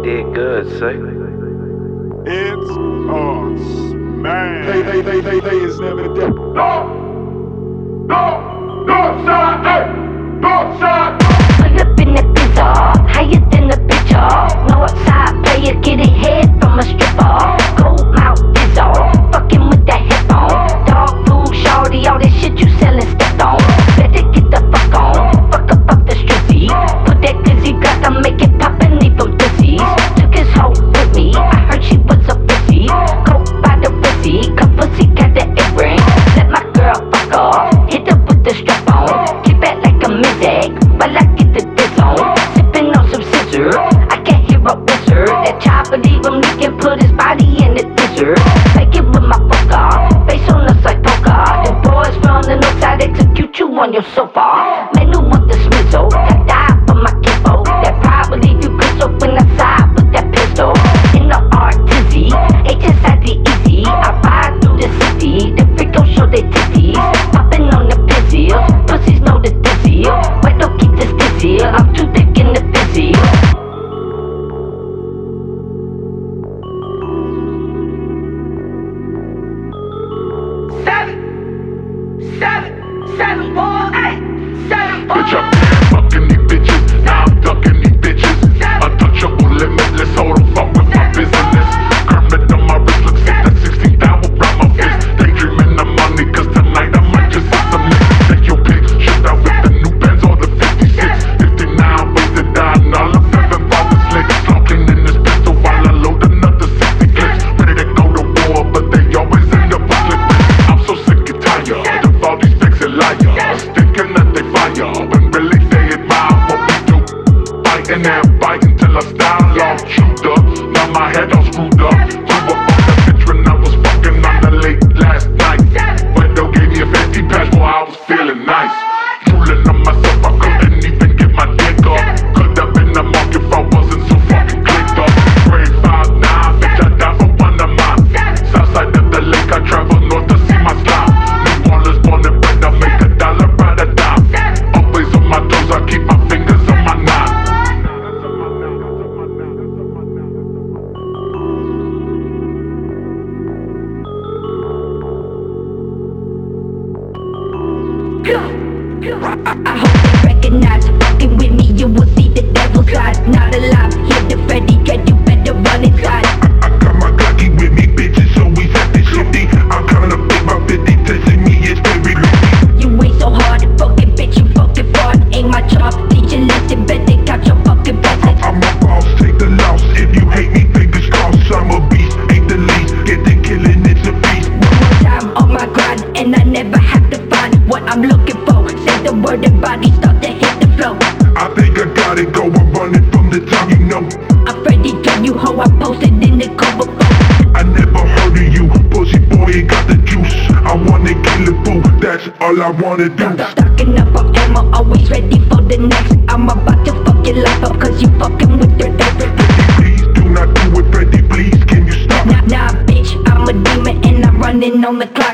did good, say. It's us, man. They is never dead. Northside, hey, Northside. Pull up in the pizza, higher than the picture. Northside player getting head from a stripper. Gold mouth pizza, fucking with that hip on. Dog food, shawty, all that shit you sellin' stepped on. Better get the fuck on, fuck up off the strizzy. Put that glizzy glass to make it pop and leave them disease. Took his hoe with me, I heard she was a pussy. Coke by the pussy, cause pussy got the earring. Let my girl fuck off, hit her with the strap on. Keep it like a mid-egg, while I get the diss on. Sippin' on some scissor, I can't hear a whisper. That chopper leave him leaking, put his body in the dizzer. Make it with my fucker, face on us like poker. The boys from the north side execute you on your sofa. Man who want the smizzle, that die for my kiddo. That probably leave you crystal when I side with that pistol. In the artizzy, H inside the easy. I ride through the city, the freak gon' show their titties. Poppin' on the pizzle, pussies know the dizzy. Why don't keep this dizzy? I'm too thick in the busy. Seven, boy, hey, 7, boy. Bitch, I'm fucking these bitches, now I'm ducking these bitches. Untouchable, limitless, hold the fuck with my business. Kermit on my wrist, look sick, that 16 down around my fist. Daydreaming of money, cause tonight I might just hit some licks. Take your pick, shift out with the new Benz or the 56. 59, wasted down, all of 7 bottles slick. Smoking in this pistol while I load another 60 clips. Ready to go to war, but they always end up with clip. I'm so sick and tired of all these fakes and liars. Thinking that they fire, when really they admire what we do. Fighting and fighting till I style all chewed up. Now my head all screwed up. Threw up on that bitch when I was fucking on the late last night. Window gave me a 50 patch, boy, I was feeling nice. Drooling on myself, I couldn't even get my dick off. Could have been a monk if I wasn't so fucking clicked off. Grade 5, 9, bitch, I died for one of mine. Southside of the lake, I travel north to see my slime. New Orleans, born and bred, I make $1 out of dime. Always on my toes, I keep my fingers on my nine. I hope they recognize, fucking with me, you will see the devil's side. Not alive, hit the Freddy, get you better run inside. I got my Glocky with me, bitches, always at the shifty. I'm kinda big, my 50 testing me, it's very risky. You ain't so hard, fucking bitch, you fucking fraud. Ain't my job, teach you lesson, better count your fucking blessings. I'm a boss, take the loss. If you hate me, fingers crossed. I'm a beast, ain't the least. Get the killing, it's a feast. One more time on my grind, and I never have to find what I'm looking for. Say the word and body start to hit the flow. I think I gotta go, I'm running from the time, you know. I'm Freddy, can you hoe? I posted in the cover. I never heard of you, pussy boy, ain't got the juice. I wanna kill a fool, that's all I wanna do. Stocking up on ammo, always ready for the next. I'm about to fuck your life up, cause you fucking with your ex. Please do not do it, Freddy, please, can you stop? Nah, bitch, I'm a demon and I'm running on the clock.